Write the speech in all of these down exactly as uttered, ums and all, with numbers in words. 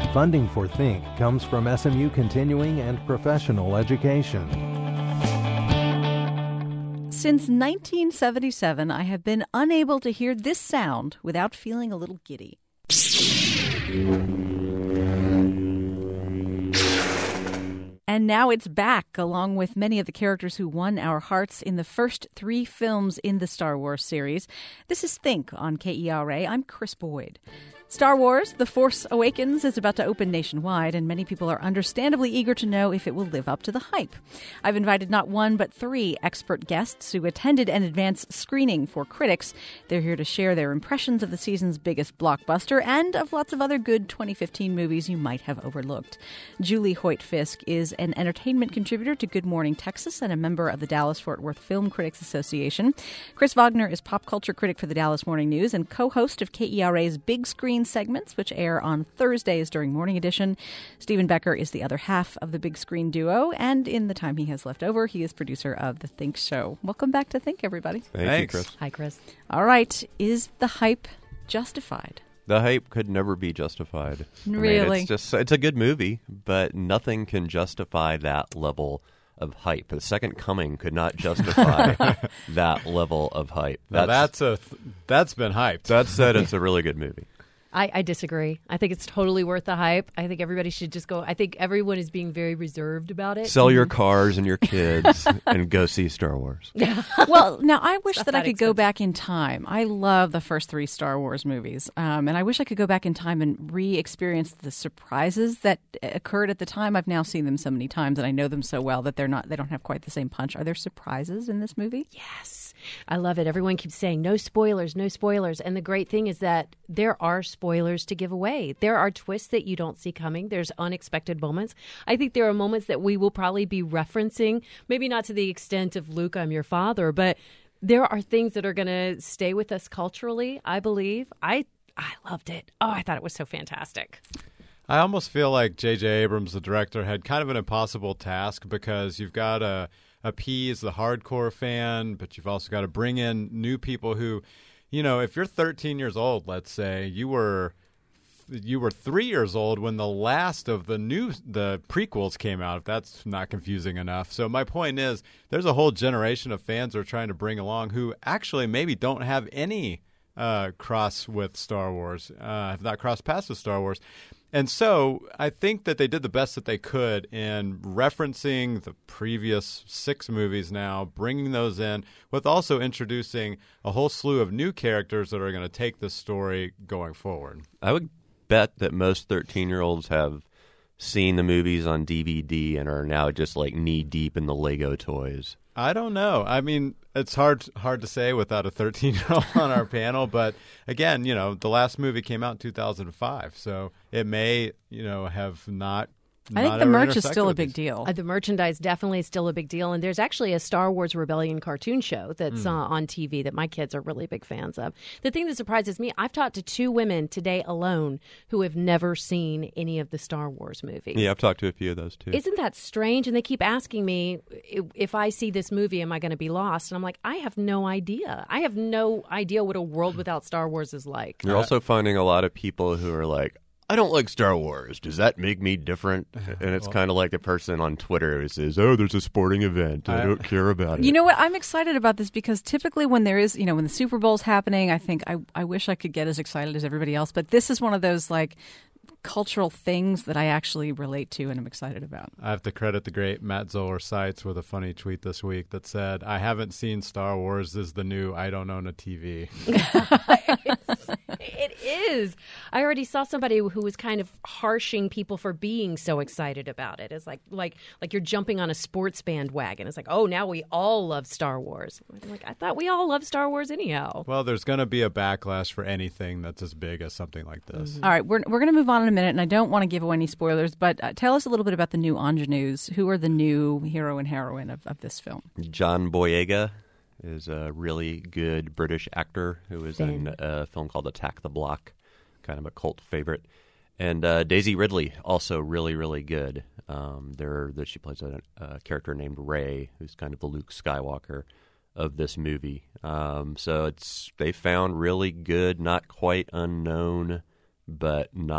Funding for Think comes from S M U Continuing and Professional Education. Since nineteen seventy-seven, I have been unable to hear this sound without feeling a little giddy. And now it's back, along with many of the characters who won our hearts in the first three films in the Star Wars series. This is Think on K E R A. I'm Chris Boyd. Star Wars: The Force Awakens is about to open nationwide, and many people are understandably eager to know if it will live up to the hype. I've invited not one, but three expert guests who attended an advanced screening for critics. They're here to share their impressions of the season's biggest blockbuster and of lots of other good twenty fifteen movies you might have overlooked. Julie Hoyt-Fisk is an entertainment contributor to Good Morning Texas and a member of the Dallas-Fort Worth Film Critics Association. Chris Wagner is pop culture critic for the Dallas Morning News and co-host of K E R A's Big Screen segments, which air on Thursdays during Morning Edition. Stephen Becker is the other half of the Big Screen duo, and in the time he has left over, he is producer of The Think Show. Welcome back to Think, everybody. Thank Thanks. you, Chris. Hi, Chris. All right. Is the hype justified? The hype could never be justified. Really? I mean, it's just it's a good movie, but nothing can justify that level of hype. The Second Coming could not justify that level of hype. Now That's, that's a th- that's been hyped. that said, it's a really good movie. I, I disagree. I think it's totally worth the hype. I think everybody should just go. I think everyone is being very reserved about it. Sell your cars and your kids and go see Star Wars. Well, now I wish not that I that could go expensive. back in time. I love the first three Star Wars movies, um, and I wish I could go back in time and re-experience the surprises that occurred at the time. I've now seen them so many times, and I know them so well that they're not. They don't have quite the same punch. Are there surprises in this movie? Yes. I love it. Everyone keeps saying no spoilers, no spoilers. And the great thing is that there are spoilers to give away. There are twists that you don't see coming. There's unexpected moments. I think there are moments that we will probably be referencing, maybe not to the extent of Luke, I'm your father, but there are things that are going to stay with us culturally, I believe. I I loved it. Oh, I thought it was so fantastic. I almost feel like J J. Abrams, the director, had kind of an impossible task because you've got to appease the hardcore fan, but you've also got to bring in new people who, you know, if you're thirteen years old, let's say, you were you were three years old when the last of the new the prequels came out, if that's not confusing enough. So my point is there's a whole generation of fans we're trying to bring along who actually maybe don't have any uh, cross with Star Wars, uh, have not crossed paths with Star Wars. And so I think that they did the best that they could in referencing the previous six movies now, bringing those in, with also introducing a whole slew of new characters that are going to take this story going forward. I would bet that most thirteen-year-olds have seen the movies on D V D and are now just like knee-deep in the Lego toys. I don't know. I mean, it's hard hard to say without a thirteen-year-old on our panel. But again, you know, the last movie came out in two thousand five, so it may, you know, have not. I think not the ever merch is intersected still a with big these. deal. Uh, the merchandise definitely is still a big deal. And there's actually a Star Wars Rebellion cartoon show that's uh, on T V that my kids are really big fans of. The thing that surprises me, I've talked to two women today alone who have never seen any of the Star Wars movies. Yeah, I've talked to a few of those too. Isn't that strange? And they keep asking me, "I- if I see this movie, am I going to be lost? And I'm like, I have no idea. I have no idea what a world without Star Wars is like. You're also finding a lot of people who are like, I don't like Star Wars. Does that make me different? And it's kind of like the person on Twitter who says, oh, there's a sporting event. I don't care about it. You know what? I'm excited about this because typically when there is, you know, when the Super Bowl's happening, I think I, I wish I could get as excited as everybody else. But this is one of those, like, cultural things that I actually relate to and I'm excited about. I have to credit the great Matt Zoller Seitz with a funny tweet this week that said, I haven't seen Star Wars is the new I don't own a T V. It is. I already saw somebody who was kind of harshing people for being so excited about it. It's like like like you're jumping on a sports bandwagon. It's like, oh, now we all love Star Wars. I'm like, I thought we all love Star Wars anyhow. Well, there's going to be a backlash for anything that's as big as something like this. Mm-hmm. All right, we're we're going to move on in a minute, and I don't want to give away any spoilers, but uh, tell us a little bit about the new ingenues. Who are the new hero and heroine of, of this film? John Boyega is a really good British actor who was in Ben. a film called Attack the Block, kind of a cult favorite. And uh, Daisy Ridley, also really, really good. Um, there, there, she plays a, a character named Rey, who's kind of the Luke Skywalker of this movie. Um, so it's they found really good, not quite unknown, but not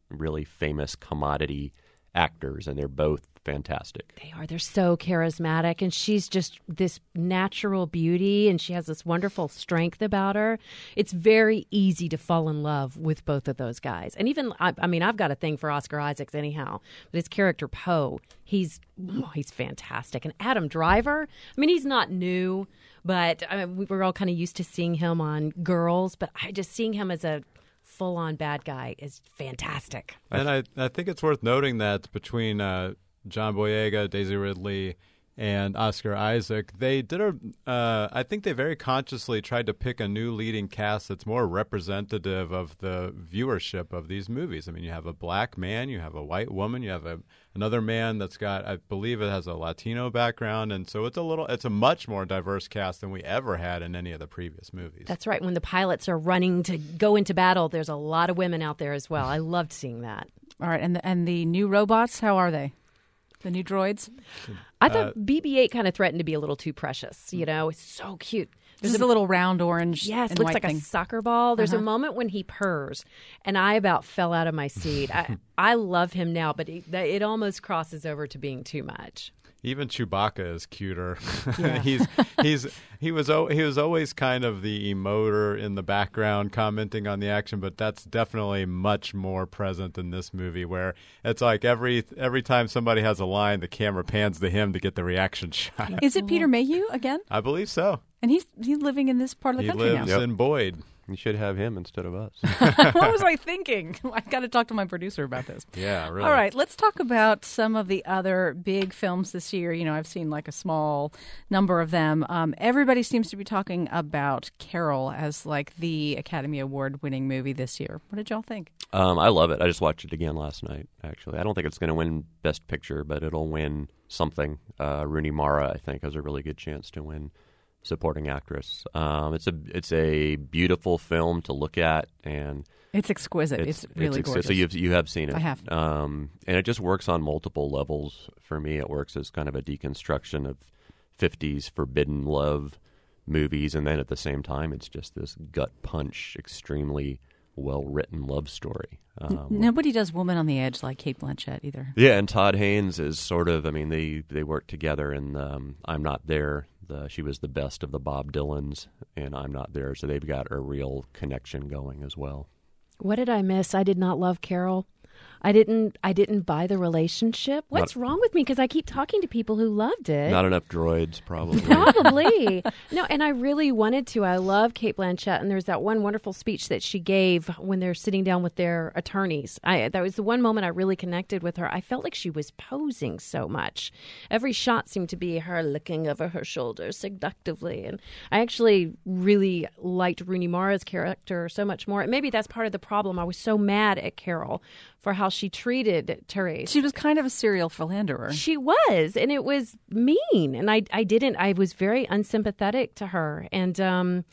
really famous commodity actors, and they're both fantastic. They are. They're so charismatic, and she's just this natural beauty, and she has this wonderful strength about her. It's very easy to fall in love with both of those guys. And even, I, I mean, I've got a thing for Oscar Isaacs anyhow, but his character Poe, he's oh, he's fantastic. And Adam Driver, I mean, he's not new, but I mean, we were all kind of used to seeing him on Girls, but I just seeing him as a full-on bad guy is fantastic. And I, I think it's worth noting that between uh, John Boyega, Daisy Ridley, and Oscar Isaac, they did a. Uh, I think they very consciously tried to pick a new leading cast that's more representative of the viewership of these movies. I mean, you have a black man, you have a white woman, you have a, another man that's got, I believe, it has a Latino background, and so it's a little, it's a much more diverse cast than we ever had in any of the previous movies. That's right. When the pilots are running to go into battle, there's a lot of women out there as well. I loved seeing that. All right, and the, and the new robots, how are they? The new droids? I thought B B eight kind of threatened to be a little too precious. You know, it's so cute. There's a, a little round orange. Yes, and looks white like thing. a soccer ball. There's Uh-huh. a moment when he purrs, and I about fell out of my seat. I, I love him now, but it, it almost crosses over to being too much. Even Chewbacca is cuter. Yeah. he's he's he was al- he was always kind of the emoter in the background, commenting on the action, but that's definitely much more present in this movie, where it's like every every time somebody has a line, the camera pans to him to get the reaction shot. Is it Peter Mayhew again? I believe so. And he's he's living in this part of the He country lives now. in Boyd. You should have him instead of us. What was I thinking? I got to talk to my producer about this. Yeah, really. All right, let's talk about some of the other big films this year. You know, I've seen like a small number of them. Um, everybody seems to be talking about Carol as like the Academy Award-winning movie this year. What did y'all think? Um, I love it. I just watched it again last night, actually. I don't think it's going to win Best Picture, but it'll win something. Uh, Rooney Mara, I think, has a really good chance to win Supporting Actress. Um, it's a it's a beautiful film to look at, and It's exquisite. It's, really ex- gorgeous. So you've you have seen it. I have. Um, and it just works on multiple levels. For me, it works as kind of a deconstruction of fifties forbidden love movies, and then at the same time, it's just this gut punch, extremely well written love story. Um, Nobody does Woman on the Edge like Cate Blanchett either. Yeah, and Todd Haynes is sort of, I mean, they, they work together in um, I'm Not There. The, she was the best of the Bob Dylans, and I'm Not There, so they've got a real connection going as well. What did I miss? I did not love Carol. I didn't. I didn't buy the relationship. What's Not- wrong with me? Because I keep talking to people who loved it. Not enough droids, probably. Probably. No, and I really wanted to. I love Cate Blanchett, and there's that one wonderful speech that she gave when they're sitting down with their attorneys. I that was the one moment I really connected with her. I felt like she was posing so much. Every shot seemed to be her looking over her shoulder seductively, and I actually really liked Rooney Mara's character so much more. And maybe that's part of the problem. I was so mad at Carol for how she treated Therese. She was kind of a serial philanderer. She was, and it was mean. And I, I didn't, I was very unsympathetic to her. And um,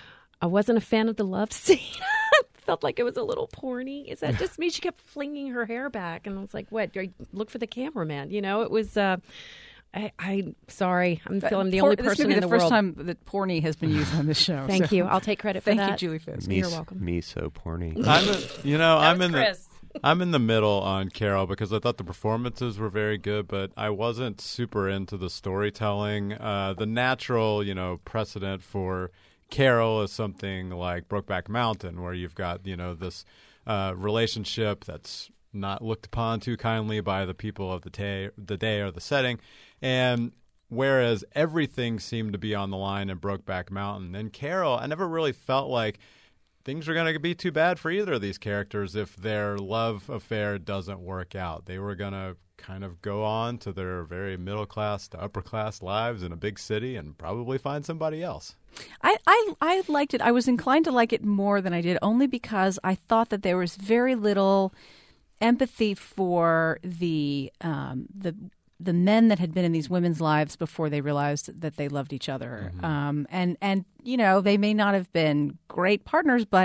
I wasn't a fan of the love scene. Felt like it was a little porny. Is that just me? She kept flinging her hair back. And I was like, what? Look for the cameraman. You know, it was... Uh, I, I'm sorry. I'm feeling the Por- only person this may be in the, the first world. time that porny has been used on this show. Thank so- you. I'll take credit for Thank that. you, Julie Fisk. Me, You're welcome. Me so porny. I'm in, you know, I'm was in Chris. the I'm in the middle on Carol because I thought the performances were very good, but I wasn't super into the storytelling. Uh, the natural, you know, precedent for Carol is something like Brokeback Mountain, where you've got, you know, this uh, relationship that's not looked upon too kindly by the people of the day, the day or the setting, and whereas everything seemed to be on the line in Brokeback Mountain, and Carol, I never really felt like things were going to be too bad for either of these characters if their love affair doesn't work out. They were going to kind of go on to their very middle class to upper class lives in a big city and probably find somebody else. I, I I liked it. I was inclined to like it more than I did, only because I thought that there was very little empathy for the um, the the men that had been in these women's lives before they realized that they loved each other. Mm-hmm. Um, and, and, you know, they may not have been great partners, but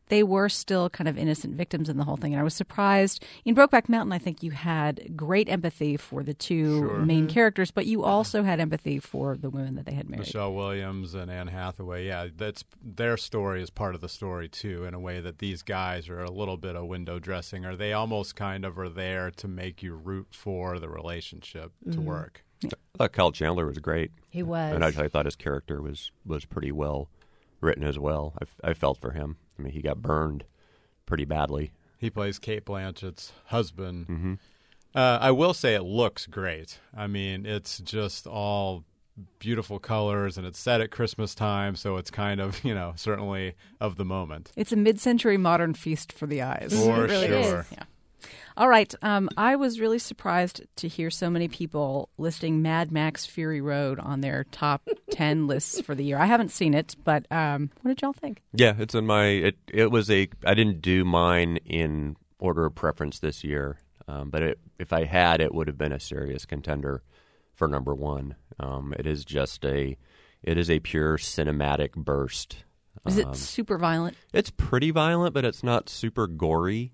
they were still kind of innocent victims in the whole thing. And I was surprised. In Brokeback Mountain, I think you had great empathy for the two Sure. main Mm-hmm. characters, but you also had empathy for the women that they had married. Michelle Williams and Anne Hathaway, yeah, that's their story is part of the story too, in a way that these guys are a little bit of window dressing, or they almost kind of are there to make you root for the relationship to work. I thought Kyle Chandler was great. He was. And I, I thought his character was, was pretty well written as well. I, I felt for him. I mean, he got burned pretty badly. He plays Kate Blanchett's husband. Mm-hmm. Uh, I will say it looks great. I mean, it's just all beautiful colors, and it's set at Christmas time, so it's kind of, you know, certainly of the moment. It's a mid-century modern feast for the eyes. For It really sure. is. Yeah. All right. Um, I was really surprised to hear so many people listing Mad Max Fury Road on their top ten lists for the year. I haven't seen it, but um, what did y'all think? Yeah, it's in my. It it was a. I didn't do mine in order of preference this year, um, but it, if I had, it would have been a serious contender for number one. Um, it is just a. It is a pure cinematic burst. Is Um, it super violent? It's pretty violent, but it's not super gory.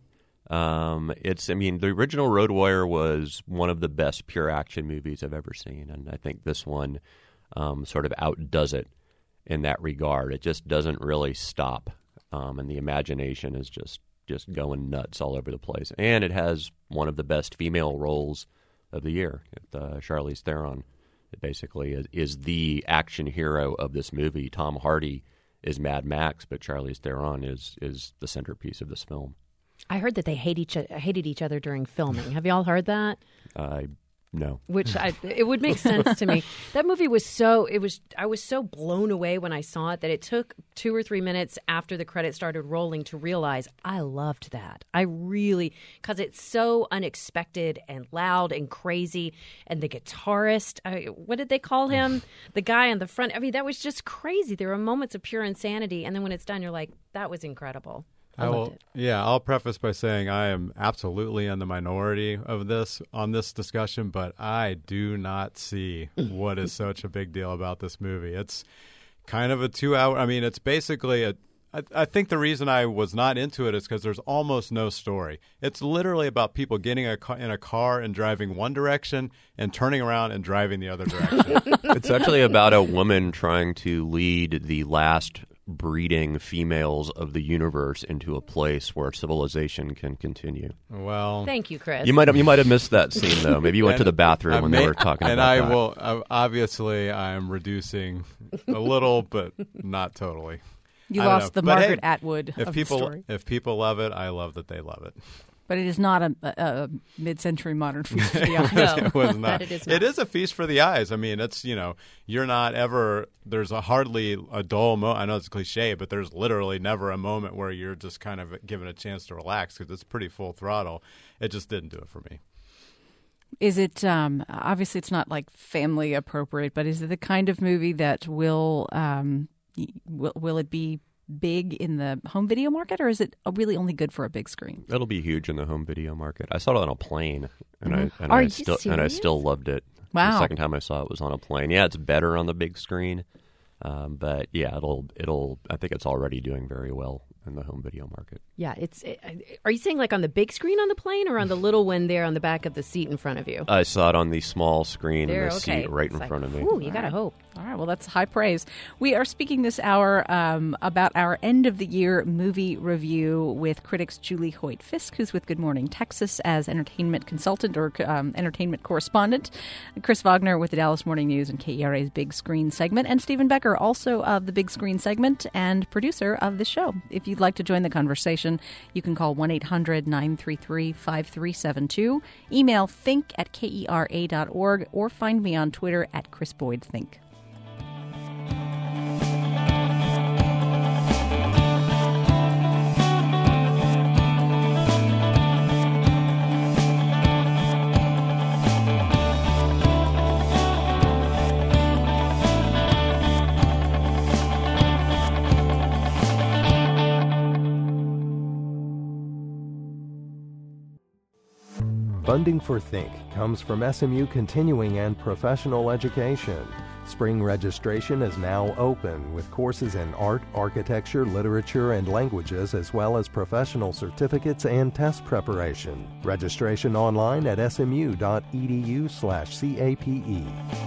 Um, it's, I mean, the original Road Warrior was one of the best pure action movies I've ever seen, and I think this one um, sort of outdoes it in that regard. It just doesn't really stop, um, and the imagination is just, just going nuts all over the place. And it has one of the best female roles of the year, uh, Charlize Theron. It basically is, is the action hero of this movie. Tom Hardy is Mad Max, but Charlize Theron is is the centerpiece of this film. I heard that they hate each hated each other during filming. Have y'all heard that? I no. Which I, it would make sense to me. That movie was so it was I was so blown away when I saw it that it took two or three minutes after the credits started rolling to realize I loved that. I really, because it's so unexpected and loud and crazy, and the guitarist, I, what did they call him? The guy on the front. I mean, that was just crazy. There were moments of pure insanity, and then when it's done, you're like, that was incredible. I, I loved will, it. yeah, I'll preface by saying I am absolutely in the minority of this on this discussion, but I do not see what is such a big deal about this movie. It's kind of a two-hour. I mean, it's basically a. I, I think the reason I was not into it is because there's almost no story. It's literally about people getting a car, in a car and driving one direction and turning around and driving the other direction. It's actually about a woman trying to lead the last breeding females of the universe into a place where civilization can continue. Well, Thank you, Chris. You might have you might have missed that scene though. Maybe you went to the bathroom I when may- they were talking and about I that. will uh, obviously I am reducing a little, but not totally. You I don't lost know. the But Margaret hey, Atwood If of people the story. if people love it, I love that they love it. But it is not a, a, a mid-century modern feast for the eyes. No, It was not. it is not. It is a feast for the eyes. I mean, it's, you know, you're not ever, there's a hardly a dull moment. I know it's a cliche, but there's literally never a moment where you're just kind of given a chance to relax because it's pretty full throttle. It just didn't do it for me. Is it, um, obviously it's not like family appropriate, but is it the kind of movie that will, um, y- will, will it be big in the home video market, or is it really only good for a big screen? It'll be huge in the home video market. I saw it on a plane, and I and Are I you still and I serious? still loved it. Wow. The second time I saw it was on a plane. Yeah, it's better on the big screen, um, but yeah, it'll it'll. I think it's already doing very well in the home video market. Yeah, it's. Are you saying like on the big screen on the plane, or on the little one there on the back of the seat in front of you? I saw it on the small screen There, in the okay. seat right It's in like, front of me. Ooh, you gotta hope. All right, well, that's high praise. We are speaking this hour um, about our end of the year movie review with critics Julie Hoyt Fisk, who's with Good Morning Texas as entertainment consultant or um, entertainment correspondent, Chris Wagner with the Dallas Morning News and K E R A's Big Screen segment, and Stephen Becker, also of the Big Screen segment and producer of the show. If you'd like to join the conversation, you can call one eight hundred nine three three five three seven two, email think at K E R A dot org, or find me on Twitter at Chris Boyd Think. Funding for Think comes from S M U Continuing and Professional Education. Spring registration is now open with courses in art, architecture, literature, and languages, as well as professional certificates and test preparation. Registration online at smu.edu slash CAPE.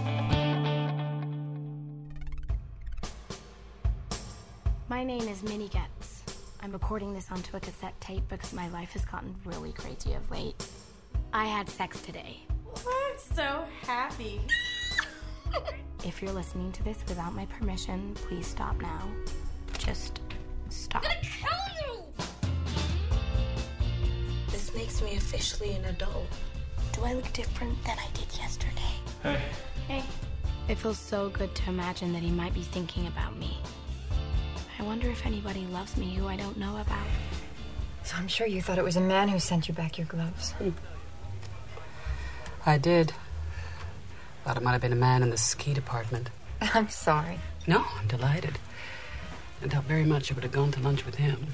My name is Minnie Getz. I'm recording this onto a cassette tape because my life has gotten really crazy of late. I had sex today. I'm so happy. If you're listening to this without my permission, please stop now. Just stop. I'm gonna kill you! This makes me officially an adult. Do I look different than I did yesterday? Hey. Hey. It feels so good to imagine that he might be thinking about me. I wonder if anybody loves me who I don't know about. So I'm sure you thought it was a man who sent you back your gloves. I did. Thought it might have been a man in the ski department. I'm sorry. No, I'm delighted. I doubt very much I would have gone to lunch with him.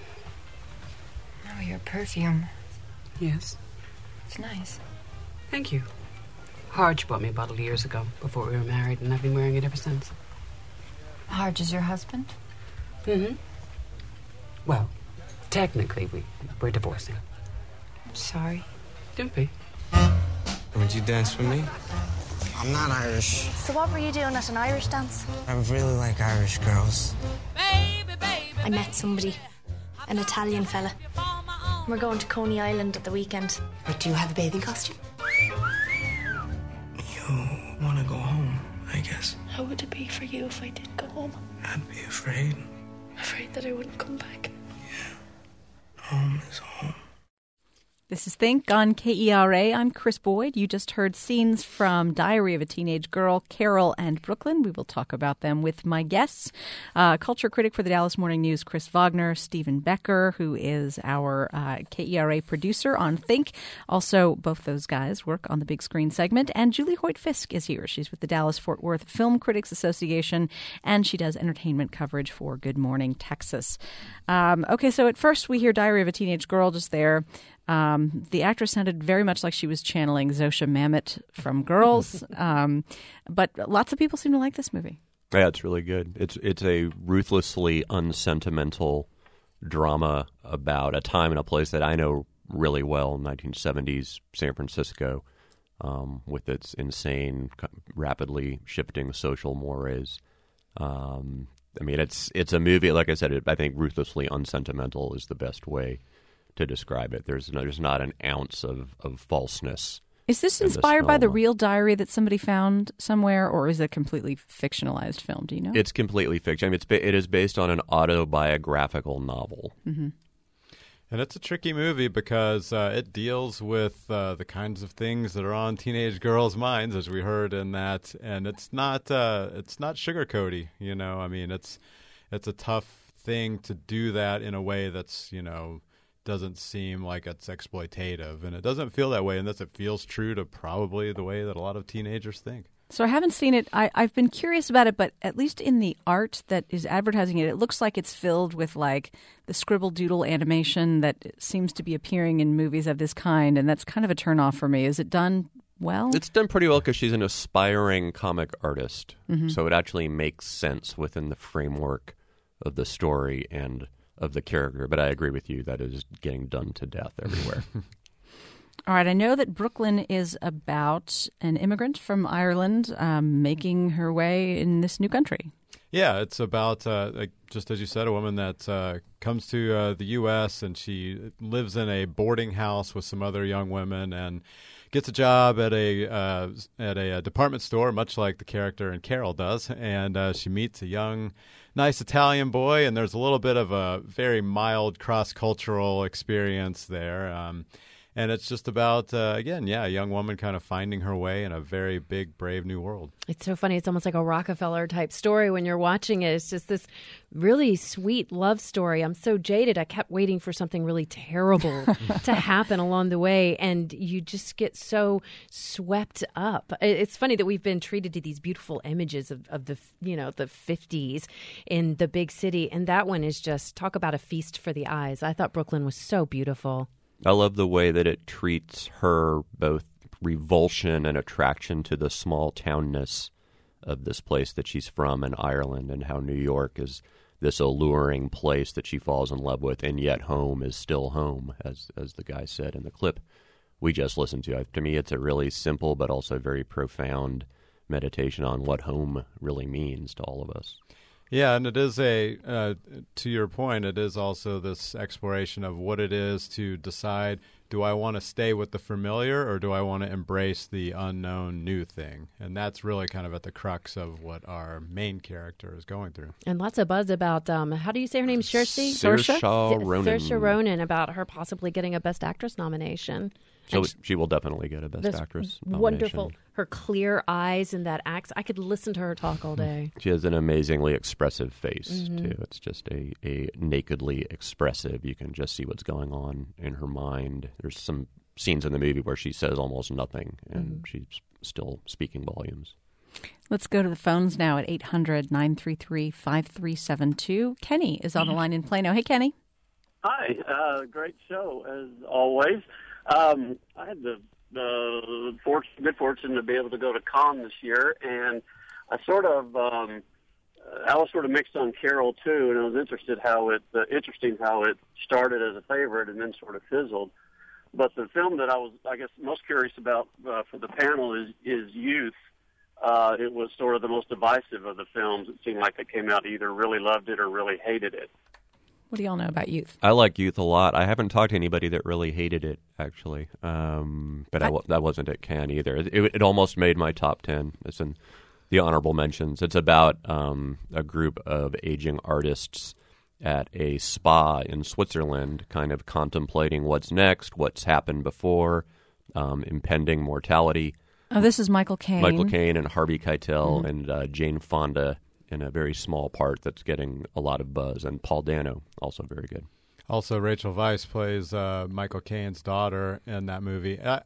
Oh, your perfume. Yes. It's nice. Thank you. Harge bought me a bottle years ago, before we were married, and I've been wearing it ever since. Harge is your husband? Mm-hmm. Well, technically, we, we're divorcing. I'm sorry. Don't be. Would you dance for me? I'm not Irish. So what were you doing at an Irish dance? I really like Irish girls. Baby, baby, I met somebody, an Italian fella. We're going to Coney Island at the weekend. But do you have a bathing costume? You want to go home, I guess. How would it be for you if I did go home? I'd be afraid. Afraid that I wouldn't come back. Yeah. Home is home. This is Think on K E R A. I'm Chris Boyd. You just heard scenes from Diary of a Teenage Girl, Carol, and Brooklyn. We will talk about them with my guests. Uh, culture critic for the Dallas Morning News, Chris Wagner, Stephen Becker, who is our uh, K E R A producer on Think. Also, both those guys work on the big screen segment. And Julie Hoyt-Fisk is here. She's with the Dallas-Fort Worth Film Critics Association, and she does entertainment coverage for Good Morning Texas. Um, okay, so at first we hear Diary of a Teenage Girl just there. Um, the actress sounded very much like she was channeling Zosha Mamet from Girls, um, but lots of people seem to like this movie. Yeah, it's really good. It's it's a ruthlessly unsentimental drama about a time and a place that I know really well, nineteen seventies San Francisco, um, with its insane, rapidly shifting social mores. Um, I mean, it's it's a movie, like I said, it, I think ruthlessly unsentimental is the best way to describe it. There's no, there's not an ounce of, of falseness. Is this in inspired this by the film. real diary that somebody found somewhere, or is it a completely fictionalized film? Do you know? It's completely fiction. I mean, it's ba- it is based on an autobiographical novel. Mm-hmm. And it's a tricky movie because uh, it deals with uh, the kinds of things that are on teenage girls' minds, as we heard in that. And it's not uh, it's not sugarcoaty, you know. I mean, it's it's a tough thing to do that in a way that's, you know, doesn't seem like it's exploitative, and it doesn't feel that way unless it feels true to probably the way that a lot of teenagers think. So I haven't seen it. I, I've been curious about it, but at least in the art that is advertising it, it looks like it's filled with like the scribble doodle animation that seems to be appearing in movies of this kind, and that's kind of a turnoff for me. Is it done well? It's done pretty well because she's an aspiring comic artist, mm-hmm. so it actually makes sense within the framework of the story and of the character, but I agree with you that it is getting done to death everywhere. All right, I know that Brooklyn is about an immigrant from Ireland um, making her way in this new country. Yeah, it's about, uh, like, just as you said, a woman that uh, comes to uh, the U S and she lives in a boarding house with some other young women and gets a job at a uh, at a, a department store, much like the character in Carol does, and uh, she meets a young, nice Italian boy, and there's a little bit of a very mild cross-cultural experience there. Um, and it's just about, uh, again, yeah, a young woman kind of finding her way in a very big, brave new world. It's so funny. It's almost like a Rockefeller-type story when you're watching it. It's just this really sweet love story. I'm so jaded. I kept waiting for something really terrible to happen along the way, and you just get so swept up. It's funny that we've been treated to these beautiful images of, of the, you know, the fifties in the big city, and that one is just, talk about a feast for the eyes. I thought Brooklyn was so beautiful. I love the way that it treats her both revulsion and attraction to the small townness of this place that she's from in Ireland, and how New York is this alluring place that she falls in love with, and yet home is still home, as as the guy said in the clip we just listened to. To me, it's a really simple but also very profound meditation on what home really means to all of us. Yeah, and it is a, uh, to your point, it is also this exploration of what it is to decide, do I want to stay with the familiar or do I want to embrace the unknown new thing? And that's really kind of at the crux of what our main character is going through. And lots of buzz about, um, how do you say her name, Saoirse? Saoirse Ronan. Saoirse Ronan, about her possibly getting a Best Actress nomination. So she will definitely get a Best Actress nomination. Wonderful. Her clear eyes and that accent. I could listen to her talk all day. She has an amazingly expressive face, Mm-hmm. too. It's just a, a nakedly expressive. You can just see what's going on in her mind. There's some scenes in the movie where she says almost nothing, and Mm-hmm. she's still speaking volumes. Let's go to the phones now at eight hundred, nine three three, five three seven two. Kenny is on the line in Plano. Hey, Kenny. Hi. Uh, great show, as always. Um, I had the, the fortune, good fortune to be able to go to Cannes this year, and I sort of, um, I was sort of mixed on Carol too, and I was interested how it, uh, interesting how it started as a favorite and then sort of fizzled. But the film that I was, I guess, most curious about uh, for the panel is is Youth. Uh, it was sort of the most divisive of the films. It seemed like they came out either really loved it or really hated it. What do y'all know about Youth? I like Youth a lot. I haven't talked to anybody that really hated it, actually. Um, but I, I, that wasn't at Cannes either. It, it, it almost made my top ten. It's in the honorable mentions. It's about um, a group of aging artists at a spa in Switzerland, kind of contemplating what's next, what's happened before, um, impending mortality. Oh, this is Michael Caine. Michael Caine and Harvey Keitel Mm-hmm. and uh, Jane Fonda in a very small part that's getting a lot of buzz, and Paul Dano, also very good. Also, Rachel Weisz plays uh, Michael Caine's daughter in that movie. Uh,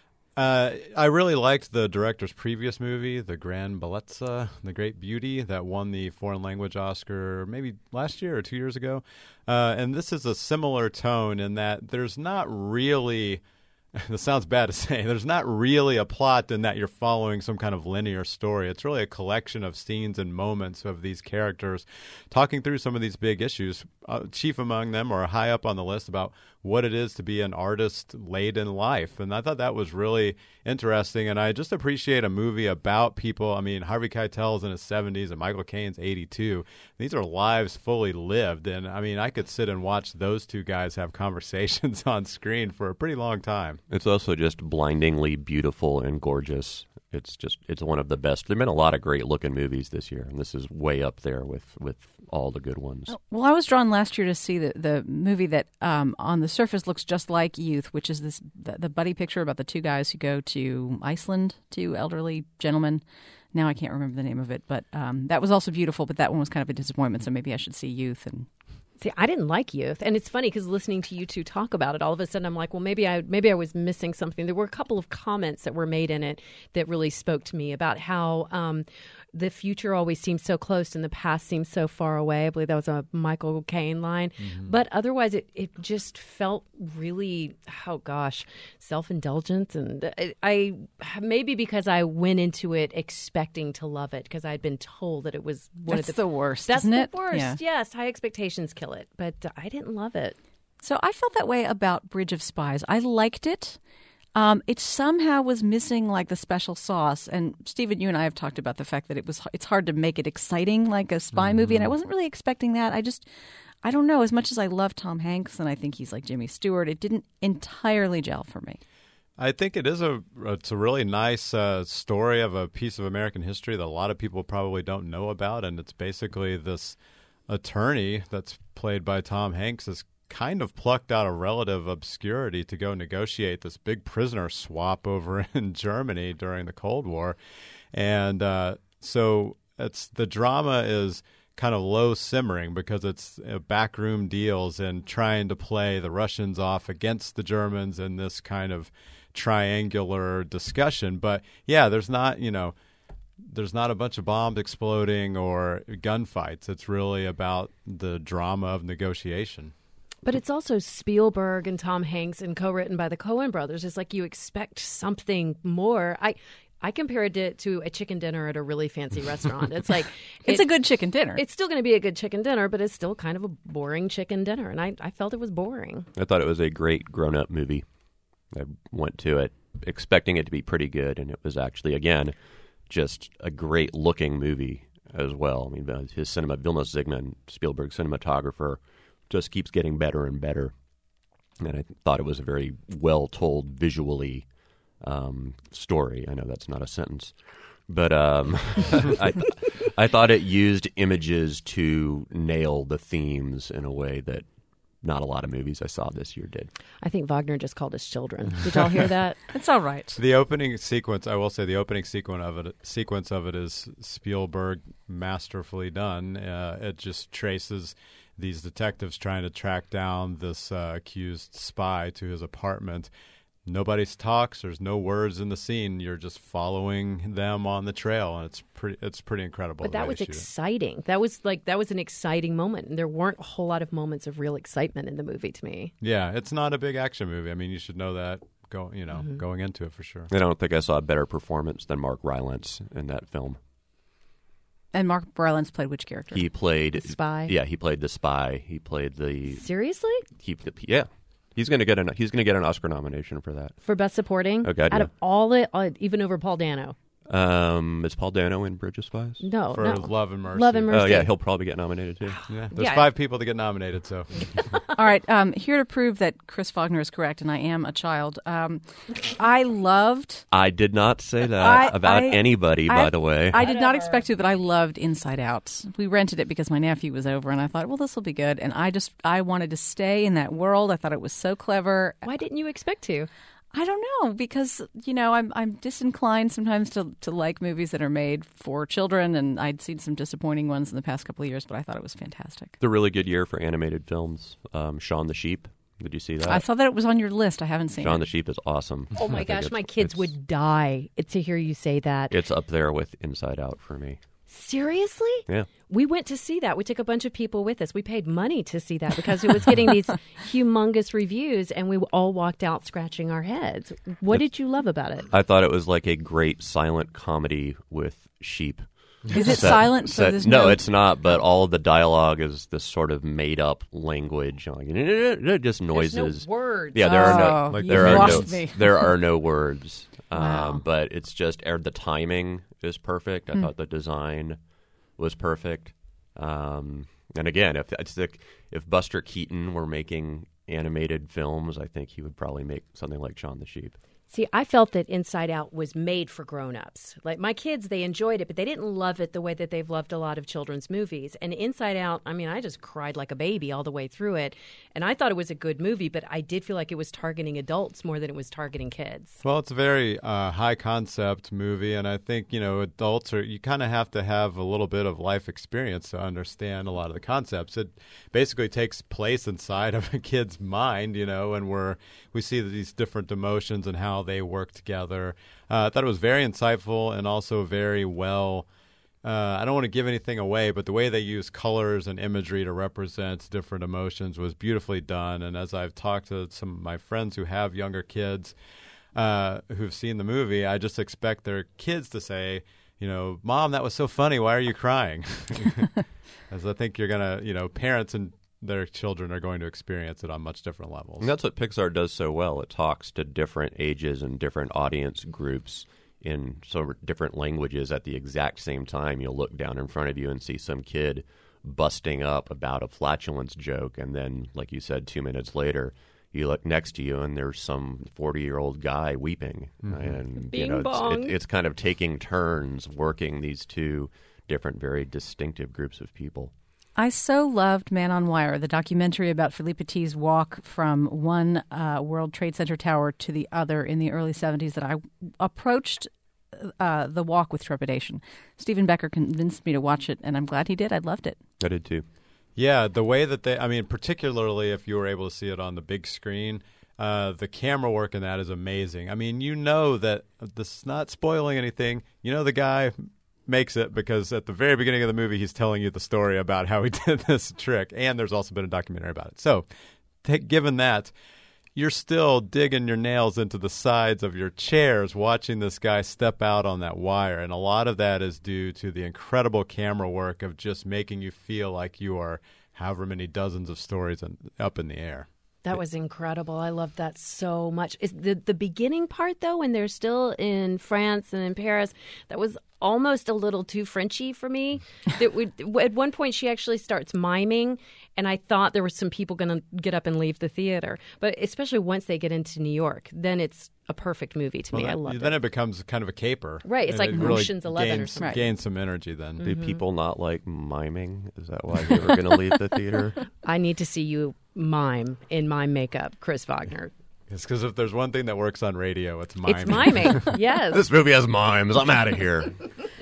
uh, I really liked the director's previous movie, The Grand Bellezza, The Great Beauty, that won the foreign language Oscar maybe last year or two years ago. Uh, and this is a similar tone in that there's not really... This sounds bad to say. There's not really a plot in that you're following some kind of linear story. It's really a collection of scenes and moments of these characters talking through some of these big issues, uh, chief among them or high up on the list about what it is to be an artist late in life. And I thought that was really interesting. And I just appreciate a movie about people. I mean, Harvey Keitel's in his seventies and Michael Caine's eighty-two. These are lives fully lived. And I mean, I could sit and watch those two guys have conversations on screen for a pretty long time. It's also just blindingly beautiful and gorgeous. It's just, it's one of the best. There have been a lot of great looking movies this year, and this is way up there with, with all the good ones. Well, I was drawn last year to see the, the movie that um, on the surface looks just like Youth, which is this the, the buddy picture about the two guys who go to Iceland, two elderly gentlemen. Now I can't remember the name of it, but um, that was also beautiful, but that one was kind of a disappointment, so maybe I should see Youth. And See, I didn't like Youth, and it's funny because listening to you two talk about it, all of a sudden I'm like, well, maybe I maybe I was missing something. There were a couple of comments that were made in it that really spoke to me about how um, the future always seems so close and the past seems so far away. I believe that was a Michael Caine line. Mm-hmm. But otherwise, it, it just felt really, oh gosh, self-indulgent. And I, I maybe because I went into it expecting to love it because I'd been told that it was one that's of the, the worst, That's isn't the it? worst, Yeah. yes. High expectations kill it. But uh, I didn't love it. So I felt that way about Bridge of Spies. I liked it. Um, it somehow was missing like the special sauce. And Stephen, you and I have talked about the fact that it was it's hard to make it exciting like a spy mm-hmm. movie, and I wasn't really expecting that. I just, I don't know. As much as I love Tom Hanks and I think he's like Jimmy Stewart, it didn't entirely gel for me. I think it is a it's a really nice uh, story of a piece of American history that a lot of people probably don't know about, and it's basically this attorney that's played by Tom Hanks is kind of plucked out of relative obscurity to go negotiate this big prisoner swap over in Germany during the Cold War. And uh, so it's the drama is kind of low simmering because it's uh, backroom deals and trying to play the Russians off against the Germans in this kind of triangular discussion. But yeah, there's not, you know, there's not a bunch of bombs exploding or gunfights. It's really about the drama of negotiation. But it's also Spielberg and Tom Hanks and co-written by the Coen brothers. It's like you expect something more. I I compared it to a chicken dinner at a really fancy restaurant. It's like it's it, a good chicken dinner. It's still going to be a good chicken dinner, but it's still kind of a boring chicken dinner, and I, I felt it was boring. I thought it was a great grown-up movie. I went to it expecting it to be pretty good, and it was actually, again, just a great-looking movie as well. I mean, his cinema, Vilmos Zsigmond, Spielberg cinematographer, just keeps getting better and better. And I thought it was a very well-told visually um, story. I know that's not a sentence. But um, I, th- I thought it used images to nail the themes in a way that not a lot of movies I saw this year did. I think Wagner just called us children. Did y'all hear that? It's all right. The opening sequence, I will say, the opening sequence of it, sequence of it is Spielberg masterfully done. Uh, it just traces these detectives trying to track down this uh, accused spy to his apartment. Nobody talks. There's no words in the scene. You're just following them on the trail, and it's pretty. It's pretty incredible. But that was exciting. That was like that was an exciting moment, and there weren't a whole lot of moments of real excitement in the movie to me. Yeah, it's not a big action movie. I mean, you should know that. Go, you know, mm-hmm. going into it for sure. I don't think I saw a better performance than Mark Rylance in that film. And Mark Rylance played which character? He played the spy. Yeah, he played the spy. He played the seriously. He yeah. He's going to get an he's going to get an Oscar nomination for that. For Best Supporting? Oh, God, Out yeah. of all it, uh, even over Paul Dano. Um, is Paul Dano in Bridge of Spies? No, for no. Love and Mercy. Love and Mercy. Oh yeah, he'll probably get nominated too. Yeah, there's Yeah. five people to get nominated. So, all right. Um, here to prove that Chris Wagner is correct, and I am a child. Um, I loved. I did not say that I, about I, anybody, I, by the way. I did not expect to, but I loved Inside Out. We rented it because my nephew was over, and I thought, well, this will be good. And I just I wanted to stay in that world. I thought it was so clever. Why didn't you expect to? I don't know, because, you know, I'm I'm disinclined sometimes to, to like movies that are made for children, and I'd seen some disappointing ones in the past couple of years, but I thought it was fantastic. The really good year for animated films. Um, Shaun the Sheep. Did you see that? I saw that it was on your list. I haven't seen Shaun it. the Sheep is awesome. Oh, my gosh, my kids would die to hear you say that. It's up there with Inside Out for me. Seriously? Yeah. We went to see that. We took a bunch of people with us. We paid money to see that because it was getting these humongous reviews, and we all walked out scratching our heads. What did you love about it? I thought it was like a great silent comedy with sheep. Is it set, silent? So set, there's no, no, it's not. But all of the dialogue is this sort of made-up language, like just noises. There's no words. Yeah, there oh, are no. Like there are no. Me. There are no words. Wow. Um, but it's just er, the timing is perfect. I mm. thought the design was perfect. Um, and again, if it's the, if Buster Keaton were making animated films, I think he would probably make something like Shaun the Sheep. See, I felt that Inside Out was made for grown-ups. Like, my kids, they enjoyed it, but they didn't love it the way that they've loved a lot of children's movies. And Inside Out, I mean, I just cried like a baby all the way through it. And I thought it was a good movie, but I did feel like it was targeting adults more than it was targeting kids. Well, it's a very uh, high-concept movie, and I think, you know, adults are, you kind of have to have a little bit of life experience to understand a lot of the concepts. It basically takes place inside of a kid's mind, you know, and we're, we see these different emotions and how they work together. Uh, I thought it was very insightful and also very well. Uh, I don't want to give anything away, but the way they use colors and imagery to represent different emotions was beautifully done. And as I've talked to some of my friends who have younger kids uh, who've seen the movie, I just expect their kids to say, you know, Mom, that was so funny. Why are you crying? As I think you're going to, you know, parents and their children are going to experience it on much different levels. And that's what Pixar does so well. It talks to different ages and different audience groups in so different languages at the exact same time. You'll look down in front of you and see some kid busting up about a flatulence joke, and then, like you said, two minutes later, you look next to you and there's some forty-year-old guy weeping. Mm-hmm. And Bing you know, bong. it's, it, it's kind of taking turns working these two different, very distinctive groups of people. I so loved Man on Wire, the documentary about Philippe Petit's walk from one uh, World Trade Center tower to the other in the early seventies, that I approached uh, the walk with trepidation. Stephen Becker convinced me to watch it, and I'm glad he did. I loved it. I did too. Yeah, the way that they, I mean, particularly if you were able to see it on the big screen, uh, the camera work in that is amazing. I mean, you know that this is not spoiling anything. You know the guy makes it because at the very beginning of the movie he's telling you the story about how he did this trick, and there's also been a documentary about it. So, t- given that, you're still digging your nails into the sides of your chairs watching this guy step out on that wire. And a lot of that is due to the incredible camera work of just making you feel like you are however many dozens of stories in, up in the air. That was incredible. I love that so much. Is the the beginning part, though, when they're still in France and in Paris, that was almost a little too Frenchy for me. That would, at one point, she actually starts miming, and I thought there were some people going to get up and leave the theater. But especially once they get into New York, then it's a perfect movie to well, me. That, I love it. Then it becomes kind of a caper. Right. It's like it really Ocean's Eleven gains, or something. Gains some energy then. Do Mm-hmm. people not like miming? Is that why they were going to leave the theater? I need to see you mime in mime makeup, Chris Wagner. It's because if there's one thing that works on radio, it's miming. It's miming, yes. This movie has mimes. I'm out of here.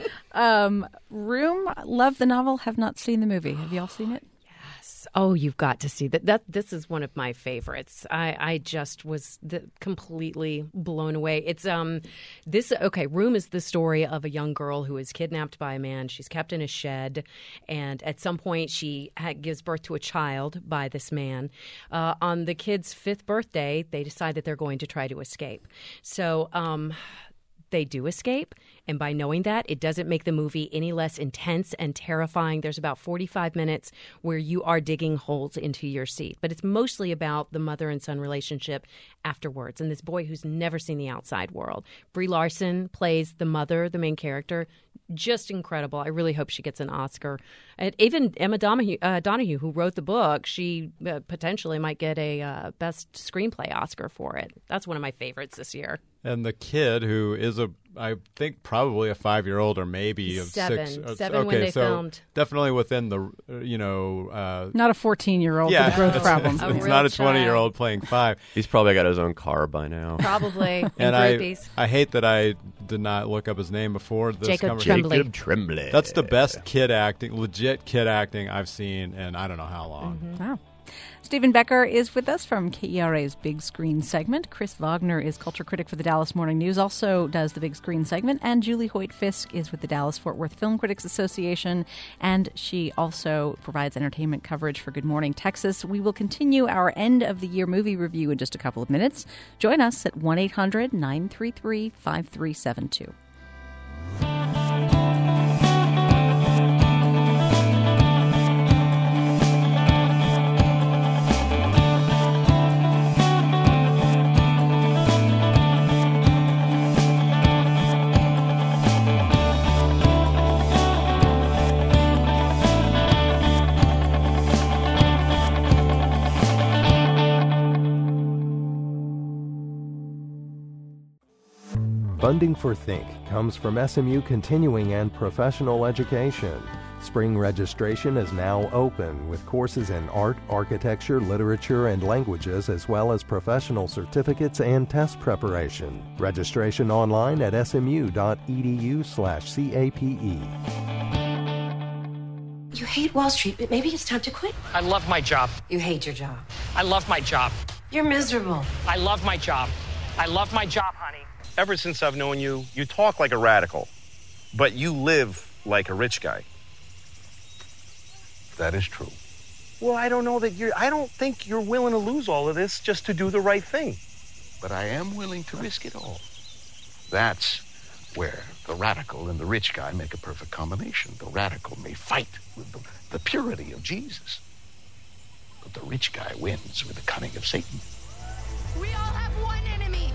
Um, Room, love the novel, have not seen the movie. Have y'all seen it? Oh, you've got to see that. That this is one of my favorites. I, I just was the, completely blown away. It's um, this okay. Room is the story of a young girl who is kidnapped by a man. She's kept in a shed, and at some point she ha- gives birth to a child by this man. Uh, on the kid's fifth birthday, they decide that they're going to try to escape. So um. They do escape, and by knowing that, it doesn't make the movie any less intense and terrifying. There's about forty-five minutes where you are digging holes into your seat, but it's mostly about the mother and son relationship afterwards, and this boy who's never seen the outside world. Brie Larson plays the mother, the main character. Just incredible. I really hope she gets an Oscar. And even Emma Donahue, uh, Donahue, who wrote the book, she uh, potentially might get a uh, Best Screenplay Oscar for it. That's one of my favorites this year. And the kid, who is a, I think probably a five-year-old or maybe of seven, six. seven okay, when they so filmed. Definitely within the, uh, you know, uh, Not a fourteen-year-old yeah, with growth it's, problems. It's, A it's real not a child. twenty-year-old playing five. He's probably got his own car by now. Probably. And and I, groupies. I hate that I did not look up his name before this Jacob conversation. Tremblay. Jacob Tremblay. That's the best kid acting, legit kid acting I've seen in I don't know how long. Mm-hmm. Wow. Stephen Becker is with us from K E R A's Big Screen segment. Chris Wagner is culture critic for the Dallas Morning News, also does the Big Screen segment. And Julie Hoyt-Fisk is with the Dallas-Fort Worth Film Critics Association, and she also provides entertainment coverage for Good Morning Texas. We will continue our end-of-the-year movie review in just a couple of minutes. Join us at one eight hundred nine three three five three seven two. Funding for Think comes from S M U Continuing and Professional Education. Spring registration is now open with courses in art, architecture, literature, and languages, as well as professional certificates and test preparation. Registration online at smu.edu slash CAPE. You hate Wall Street, but maybe it's time to quit. I love my job. You hate your job. I love my job. You're miserable. I love my job. I love my job, honey. Ever since I've known you, you talk like a radical, but you live like a rich guy. That is true. Well, I don't know that you're, I don't think you're willing to lose all of this just to do the right thing. But I am willing to risk it all. That's where the radical and the rich guy make a perfect combination. The radical may fight with the, the purity of Jesus, but the rich guy wins with the cunning of Satan. We all have one enemy.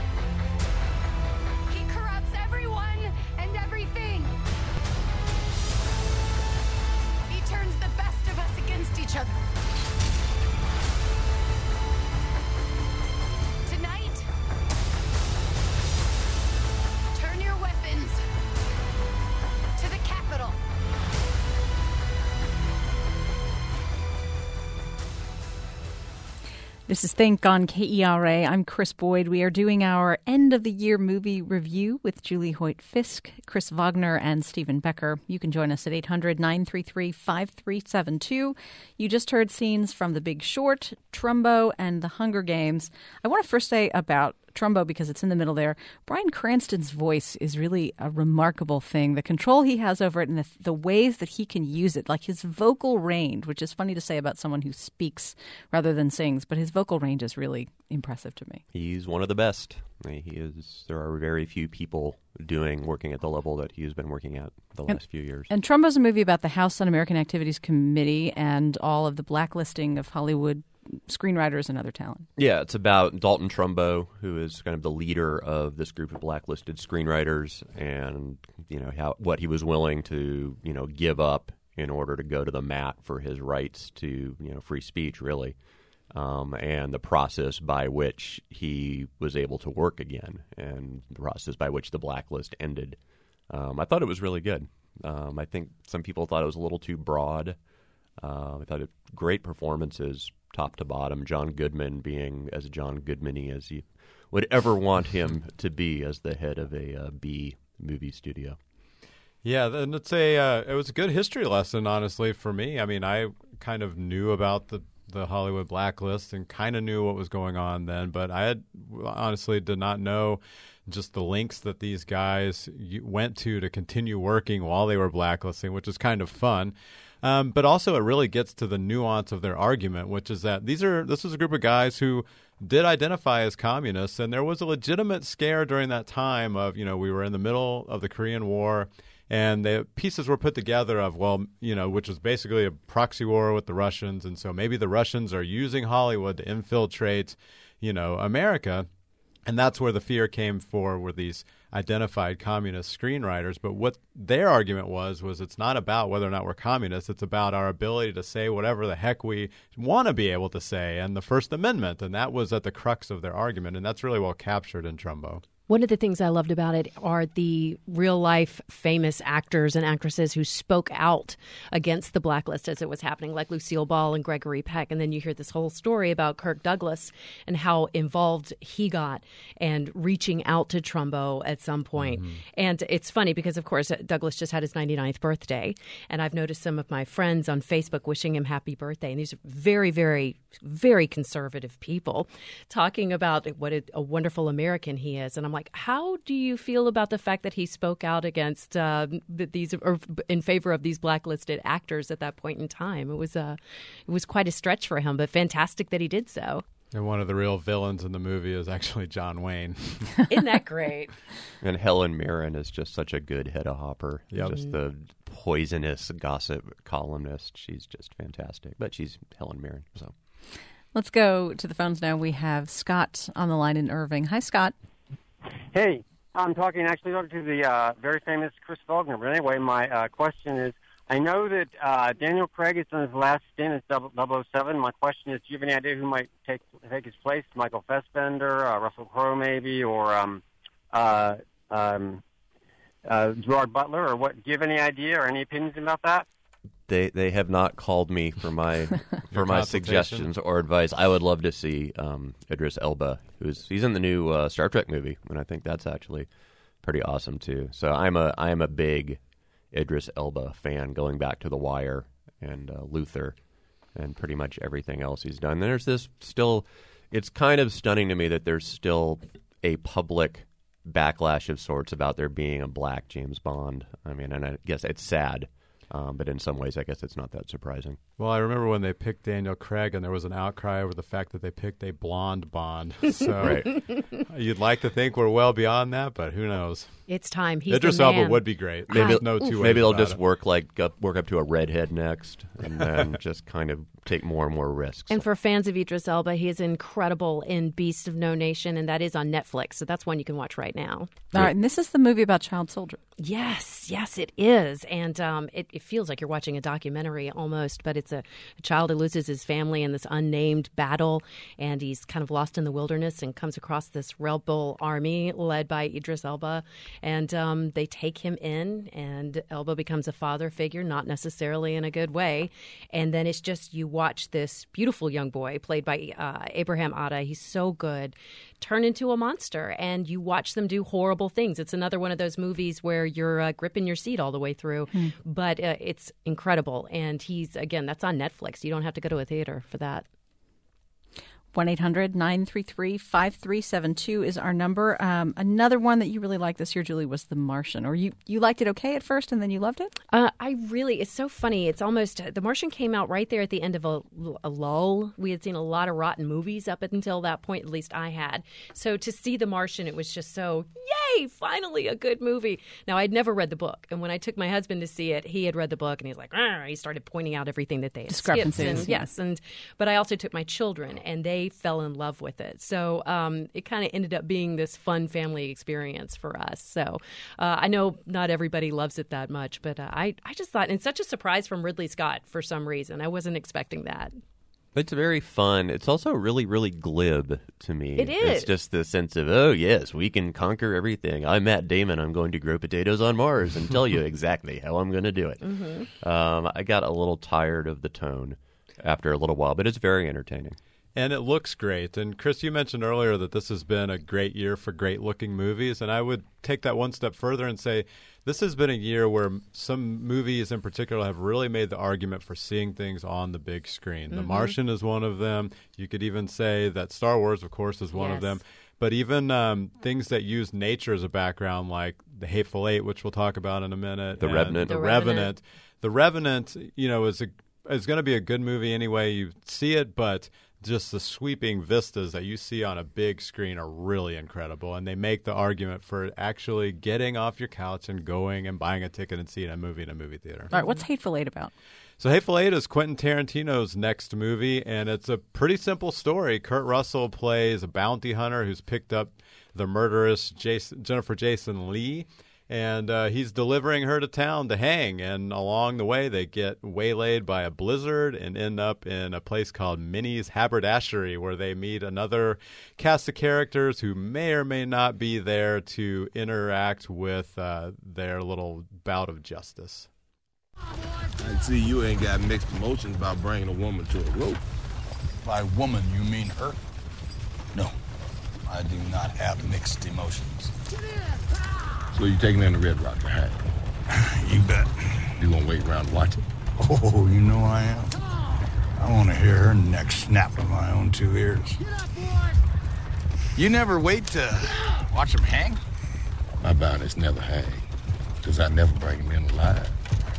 He corrupts everyone and everything. He turns the best of us against each other. Tonight, turn your weapons to the Capitol. This is Think on K E R A. I'm Chris Boyd. We are doing our end-of-the-year movie review with Julie Hoyt-Fisk, Chris Wagner, and Stephen Becker. You can join us at eight hundred nine three three five three seven two. You just heard scenes from The Big Short, Trumbo, and The Hunger Games. I want to first say about Trumbo because it's in the middle there. Bryan Cranston's voice is really a remarkable thing. The control he has over it and the, the ways that he can use it, like his vocal range, which is funny to say about someone who speaks rather than sings, but his vocal range is really impressive to me. He's one of the best. He is. There are very few people doing working at the level that he's been working at the last and, few years. And Trumbo's a movie about the House Un-American Activities Committee and all of the blacklisting of Hollywood screenwriters and other talent. Yeah, it's about Dalton Trumbo, who is kind of the leader of this group of blacklisted screenwriters, and you know how what he was willing to you know give up in order to go to the mat for his rights to you know free speech, really. Um, and the process by which he was able to work again, and the process by which the blacklist ended. Um, I thought it was really good. Um, I think some people thought it was a little too broad. Uh, I thought it great performances, top to bottom. John Goodman being as John Goodman-y as you would ever want him to be as the head of a uh, B movie studio. Yeah, and it's a uh, it was a good history lesson, honestly, for me. I mean, I kind of knew about the the Hollywood blacklist and kind of knew what was going on then, but I had honestly did not know just the links that these guys went to to continue working while they were blacklisting, which is kind of fun. Um, but also it really gets to the nuance of their argument, which is that these are this is a group of guys who did identify as communists, and there was a legitimate scare during that time of, you know, we were in the middle of the Korean War. And the pieces were put together of, well, you know, which was basically a proxy war with the Russians. And so maybe the Russians are using Hollywood to infiltrate, you know, America. And that's where the fear came for were these identified communist screenwriters. But what their argument was, was it's not about whether or not we're communists. It's about our ability to say whatever the heck we want to be able to say and the First Amendment. And that was at the crux of their argument. And that's really well captured in Trumbo. One of the things I loved about it are the real-life famous actors and actresses who spoke out against the blacklist as it was happening, like Lucille Ball and Gregory Peck. And then you hear this whole story about Kirk Douglas and how involved he got and reaching out to Trumbo at some point. Mm-hmm. And it's funny because, of course, Douglas just had his ninety-ninth birthday. And I've noticed some of my friends on Facebook wishing him happy birthday. And these are very, very, very conservative people talking about what a, a wonderful American he is. And I'm like, how do you feel about the fact that he spoke out against uh, these or in favor of these blacklisted actors at that point in time? It was uh, it was quite a stretch for him, but fantastic that he did so. And one of the real villains in the movie is actually John Wayne. Isn't that great? And Helen Mirren is just such a good Hedda Hopper. Yep. Just the poisonous gossip columnist. She's just fantastic. But she's Helen Mirren, so. Let's go to the phones now. We have Scott on the line in Irving. Hi, Scott. Hey, I'm talking actually to the uh, very famous Chris Faulkner. But anyway, my uh, question is, I know that uh, Daniel Craig is on his last stint as double oh seven. My question is, do you have any idea who might take take his place? Michael Fassbender, uh, Russell Crowe maybe, or um, uh, um, uh, Gerard Butler, or what? Do you have any idea or any opinions about that? They they have not called me for my for my suggestions or advice. I would love to see um, Idris Elba, who's he's in the new uh, Star Trek movie, and I think that's actually pretty awesome too. So I'm a I am a big Idris Elba fan, going back to The Wire and uh, Luther, and pretty much everything else he's done. There's this still, it's kind of stunning to me that there's still a public backlash of sorts about there being a black James Bond. I mean, and I guess it's sad. Um, but in some ways, I guess it's not that surprising. Well, I remember when they picked Daniel Craig, and there was an outcry over the fact that they picked a blonde Bond. So right. You'd like to think we're well beyond that, but who knows? It's time. He's Idris the man. Elba would be great. Maybe, I, no two maybe they'll about just it. work like up, work up to a redhead next, and then just kind of take more and more risks. And for fans of Idris Elba, he is incredible in Beast of No Nation, and that is on Netflix. So that's one you can watch right now. All right, and this is the movie about child soldiers. Yes, yes, it is. And um, it, it feels like you're watching a documentary almost, but it's a, a child who loses his family in this unnamed battle, and he's kind of lost in the wilderness and comes across this rebel army led by Idris Elba. And um, they take him in, and Elba becomes a father figure, not necessarily in a good way. And then it's just you watch this beautiful young boy played by uh, Abraham Atta. He's so good. Turn into a monster, and you watch them do horrible things. It's another one of those movies where you're uh, gripping your seat all the way through, mm. but uh, it's incredible. And he's, again, that's on Netflix. You don't have to go to a theater for that. one eight hundred nine three three five three seven two is our number. Um, another one that you really liked this year, Julie, was The Martian. Or you, you liked it okay at first and then you loved it? Uh, I really, it's so funny. It's almost, The Martian came out right there at the end of a, a lull. We had seen a lot of rotten movies up until that point, at least I had. So to see The Martian, it was just so, yay, finally a good movie. Now, I'd never read the book. And when I took my husband to see it, he had read the book and he's like, Arr! He started pointing out everything that they had skipped. And, yeah. Yes. And, but I also took my children and they They fell in love with it. So um, it kind of ended up being this fun family experience for us. So uh, I know not everybody loves it that much, but uh, I, I just thought, and such a surprise from Ridley Scott for some reason. I wasn't expecting that. It's very fun. It's also really, really glib to me. It is. It's just the sense of, oh, yes, we can conquer everything. I'm Matt Damon. I'm going to grow potatoes on Mars and tell you exactly how I'm going to do it. Mm-hmm. Um, I got a little tired of the tone after a little while, but it's very entertaining. And it looks great. And Chris, you mentioned earlier that this has been a great year for great-looking movies. And I would take that one step further and say this has been a year where some movies in particular have really made the argument for seeing things on the big screen. Mm-hmm. The Martian is one of them. You could even say that Star Wars, of course, is one yes. of them. But even um, things that use nature as a background, like The Hateful Eight, which we'll talk about in a minute. The Revenant. The, the Revenant. The Revenant, you know, is a is going to be a good movie anyway you see it, but just the sweeping vistas that you see on a big screen are really incredible, and they make the argument for actually getting off your couch and going and buying a ticket and seeing a movie in a movie theater. All right, what's Hateful Eight about? So Hateful Eight is Quentin Tarantino's next movie, and it's a pretty simple story. Kurt Russell plays a bounty hunter who's picked up the murderous Jason, Jennifer Jason Leigh, and uh, he's delivering her to town to hang. And along the way, they get waylaid by a blizzard and end up in a place called Minnie's Haberdashery, where they meet another cast of characters who may or may not be there to interact with uh, their little bout of justice. I see you ain't got mixed emotions about bringing a woman to a rope. By woman, you mean her? No, I do not have mixed emotions. So you taking in the Red Rock to hang? You bet. You gonna wait around and watch it? Oh, you know I am. I want to hear her neck snap with my own two ears. You never wait to watch them hang? My bounties never hang, because I never bring them in alive.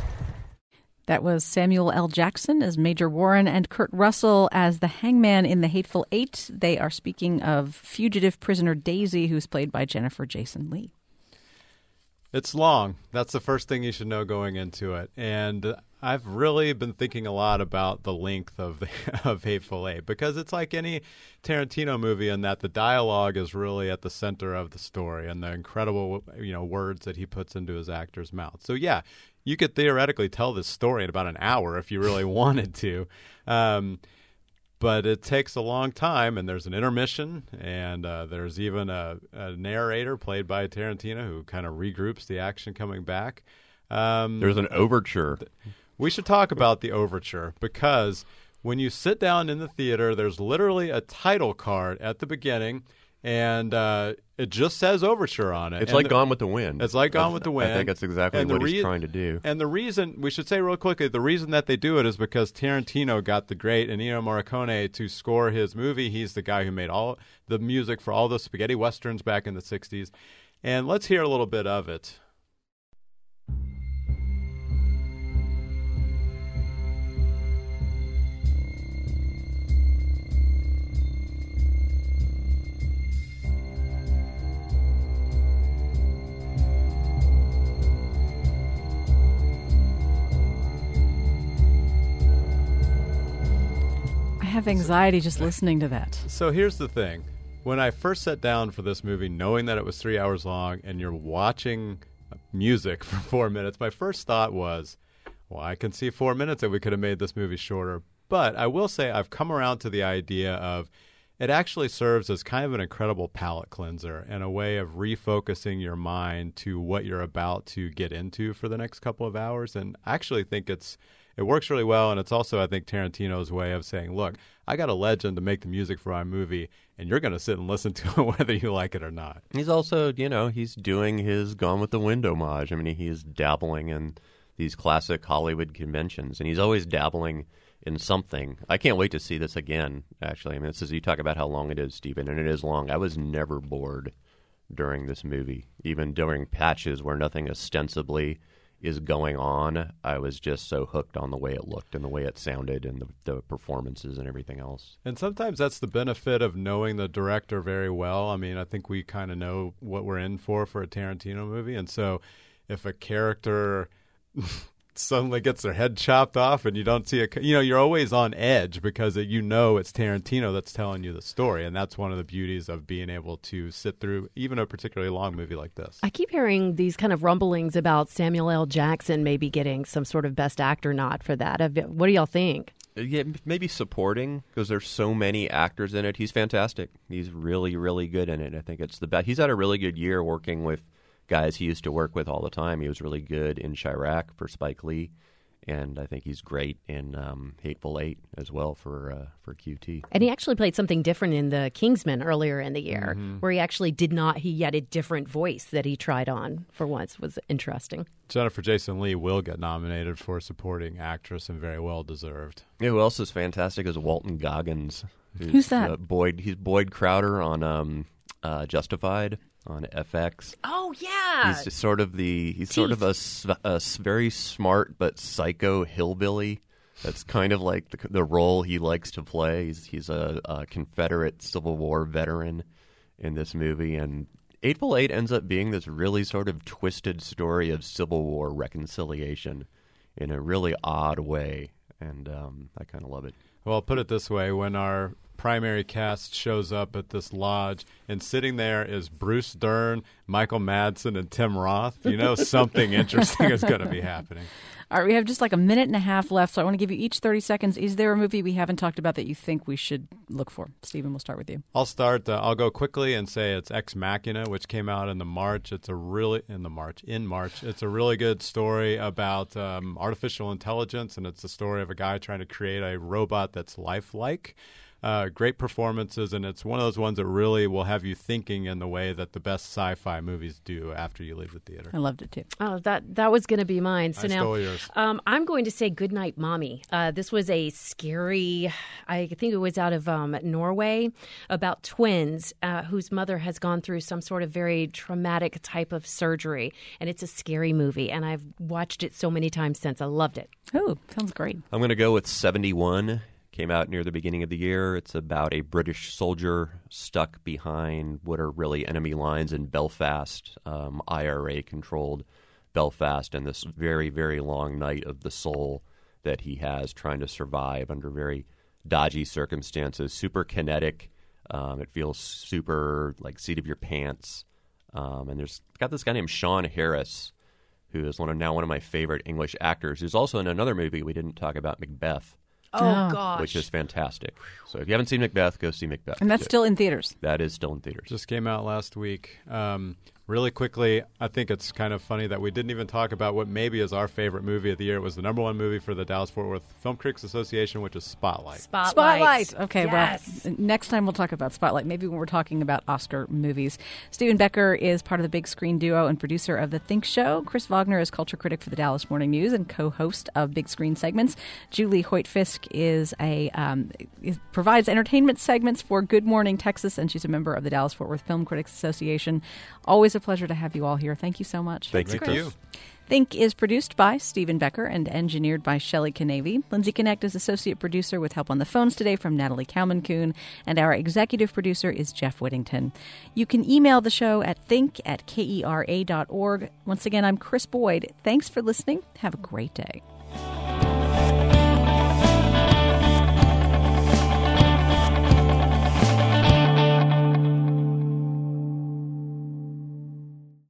That was Samuel L. Jackson as Major Warren and Kurt Russell as the hangman in The Hateful Eight. They are speaking of fugitive prisoner Daisy, who's played by Jennifer Jason Leigh. It's long. That's the first thing you should know going into it. And I've really been thinking a lot about the length of the, of Hateful Eight, because it's like any Tarantino movie in that the dialogue is really at the center of the story and the incredible, you know, words that he puts into his actors' mouths. So yeah, you could theoretically tell this story in about an hour if you really wanted to. Um, But it takes a long time, and there's an intermission, and uh, there's even a, a narrator played by Tarantino who kind of regroups the action coming back. Um, there's an overture. We should talk about the overture, because when you sit down in the theater, there's literally a title card at the beginning, and uh, it just says overture on it. It's and like the, Gone with the Wind. It's like Gone that's, with the Wind. I think that's exactly and what re- he's trying to do. And the reason, we should say real quickly, the reason that they do it is because Tarantino got the great Ennio Morricone to score his movie. He's the guy who made all the music for all the spaghetti westerns back in the sixties. And let's hear a little bit of it. I have anxiety just listening to that. So here's the thing. When I first sat down for this movie, knowing that it was three hours long and you're watching music for four minutes, my first thought was, well, I can see four minutes that we could have made this movie shorter. But I will say I've come around to the idea of it actually serves as kind of an incredible palate cleanser and a way of refocusing your mind to what you're about to get into for the next couple of hours. And I actually think it's It works really well, and it's also, I think, Tarantino's way of saying, look, I got a legend to make the music for my movie, and you're going to sit and listen to it whether you like it or not. He's also, you know, he's doing his Gone with the Wind homage. I mean, he's dabbling in these classic Hollywood conventions, and he's always dabbling in something. I can't wait to see this again, actually. I mean, this is, you talk about how long it is, Stephen, and it is long. I was never bored during this movie. Even during patches where nothing ostensibly is going on, I was just so hooked on the way it looked and the way it sounded and the, the performances and everything else. And sometimes that's the benefit of knowing the director very well. I mean, I think we kind of know what we're in for for a Tarantino movie. And so if a character suddenly gets their head chopped off and you don't see a, you know, you're always on edge because it, you know it's Tarantino that's telling you the story. And that's one of the beauties of being able to sit through even a particularly long movie like this. I keep hearing these kind of rumblings about Samuel L. Jackson maybe getting some sort of Best Actor nod for that. What do y'all think? Yeah, maybe supporting, because there's so many actors in it. He's fantastic. He's really, really good in it. I think it's the best. He's had a really good year working with guys he used to work with all the time. He was really good in Chirac for Spike Lee, and I think he's great in um, Hateful Eight as well for uh, for Q T. And he actually played something different in The Kingsman earlier in the year, mm-hmm. where he actually did not, he had a different voice that he tried on for once. It was interesting. Jennifer Jason Leigh will get nominated for supporting actress and very well deserved. Yeah, who else is fantastic is Walton Goggins. Who's, who's that? Uh, Boyd. He's Boyd Crowder on um, uh, Justified. On F X. Oh, yeah. He's just sort of the, he's Teeth. sort of a, a very smart but psycho hillbilly. That's kind of like the, the role he likes to play. He's, he's a, a Confederate Civil War veteran in this movie. And Hateful Eight ends up being this really sort of twisted story of Civil War reconciliation in a really odd way. And um, I kind of love it. Well, I'll put it this way. When our primary cast shows up at this lodge and sitting there is Bruce Dern, Michael Madsen, and Tim Roth, you know something interesting is going to be happening. All right, we have just like a minute and a half left, so I want to give you each thirty seconds. Is there a movie we haven't talked about that you think we should look for? Stephen, we'll start with you. I'll start. Uh, I'll go quickly and say it's Ex Machina, which came out in the March. It's a really in the March in March. It's a really good story about um, artificial intelligence, and it's the story of a guy trying to create a robot that's lifelike. Uh, great performances, and it's one of those ones that really will have you thinking in the way that the best sci-fi movies do after you leave the theater. I loved it, too. Oh, that that was going to be mine. So I now, stole yours. Um, I'm going to say Goodnight Mommy. Uh, this was a scary, I think it was out of um, Norway, about twins uh, whose mother has gone through some sort of very traumatic type of surgery, and it's a scary movie, and I've watched it so many times since. I loved it. Oh, sounds great. I'm going to go with seventy-one. Came out near the beginning of the year. It's about a British soldier stuck behind what are really enemy lines in Belfast, um, I R A-controlled Belfast, and this very, very long night of the soul that he has trying to survive under very dodgy circumstances. Super kinetic. Um, it feels super like seat of your pants. Um, and there's got this guy named Sean Harris, who is one of, now one of my favorite English actors, who's also in another movie we didn't talk about, Macbeth. Oh, gosh. Which is fantastic. So if you haven't seen Macbeth, go see Macbeth. And that's still in theaters. That is still in theaters. Just came out last week. Um, really quickly, I think it's kind of funny that we didn't even talk about what maybe is our favorite movie of the year. It was the number one movie for the Dallas-Fort Worth Film Critics Association, which is Spotlight. Spotlight. Spotlight. Okay, yes. Well, next time we'll talk about Spotlight, maybe when we're talking about Oscar movies. Stephen Becker is part of the Big Screen duo and producer of The Think Show. Chris Wagner is culture critic for the Dallas Morning News and co-host of Big Screen segments. Julie Hoyt-Fisk is a um, is, provides entertainment segments for Good Morning Texas, and she's a member of the Dallas-Fort Worth Film Critics Association. Always a pleasure to have you all here. Thank you so much. Thank you, Chris. you. Think is produced by Stephen Becker and engineered by Shelley Canavy. Lindsay Connect is associate producer with help on the phones today from Natalie Kalman-Kuhn, and our executive producer is Jeff Whittington. You can email the show at think at kera dot org. Once again, I'm Chris Boyd. Thanks for listening. Have a great day.